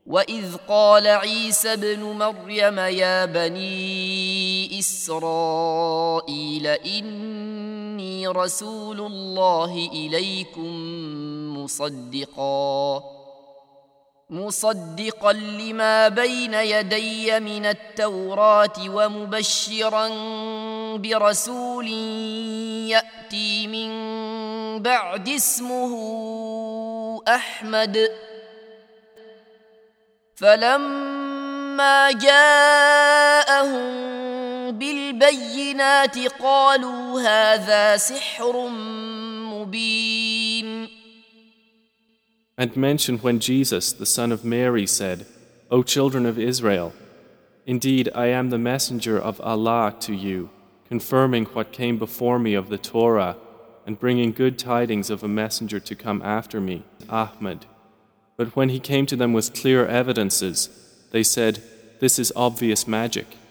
وإذ قال عيسى ابن مريم يا بني إسرائيل إني رسول الله إليكم مصدقا لما بين يدي من التوراة ومبشرا برسول يأتي من بعد اسمه أحمد فلما جاءهم بالبينات قالوا هذا سحر مبين. And mention when Jesus, the son of Mary, said, O children of Israel, indeed I am the messenger of Allah to you, confirming what came before me of the Torah, and bringing good tidings of a messenger to come after me, Ahmad. But when he came to them with clear evidences, they said, This is obvious magic.